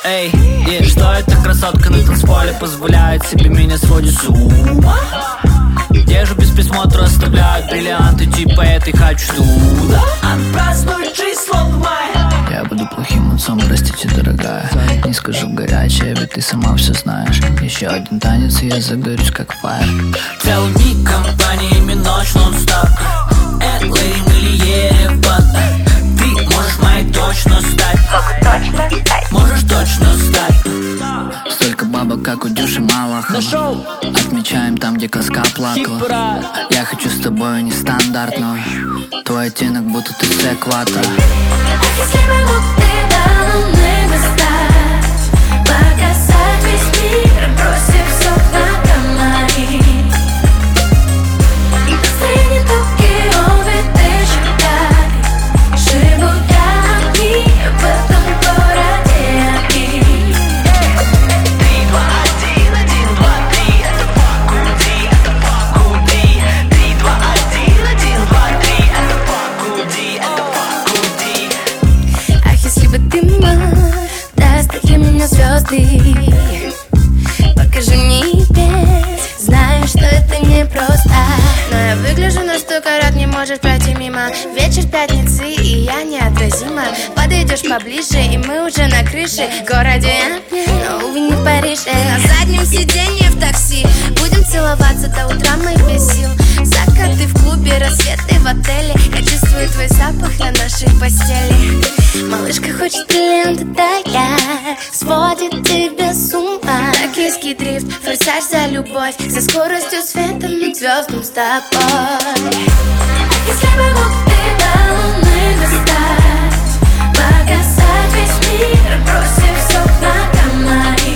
Эй, что эта красотка на танцполе позволяет себе меня сводит с ума? Держу без присмотра, оставляют бриллианты типа этой хочу туда. Празднуй жизнь, словно май. Я буду плохим отцом, простите, дорогая. Не скажу горячее, ведь ты сама все знаешь. Еще один танец, и я загорюсь как фаер. Целый миг компаниями ночь нон-стоп. Лэри Мильева. Ты можешь моей точно стать. Можешь точно стать. Столько бабок, как у Дюши Малахова. Отмечаем там, где коска плакала. Я хочу с тобой нестандартно. Твой оттенок будто ты с экватора. Если бы мог, ты должны бы стать. Показать весь мир, бросив все на комари. Настроение Токио 2005. Живут огни в этом городе огни. 3, 2, 1, 1, 2, 3. Это пакуди, это пакуди. 3, 2, 1, 1, 2, 3. Это пакуди, это пакуди. Ах, если бы ты мог, достать для меня звезды. Покажи мне и петь. Знаю, что это не просто, но я выгляжу на 100 карат, не можешь пройти мимо. Вечер пятницы, и я неотразима. Подойдешь поближе, и мы уже на крыше. В городе огня, но, увы, не в Париже. На заднем сиденье в такси будем целоваться до утра моих без сил. Закаты в клубе, рассветы в отеле. Я чувствую твой запах на нашей постели. Малышка хочет клиент, это я. Сводит тебя с ума. Токийский дрифт, форсаж за любовь. За скоростью света над звездам с тобой. Если бы мог, ты должны достать. Показать весь мир, бросив все на комари.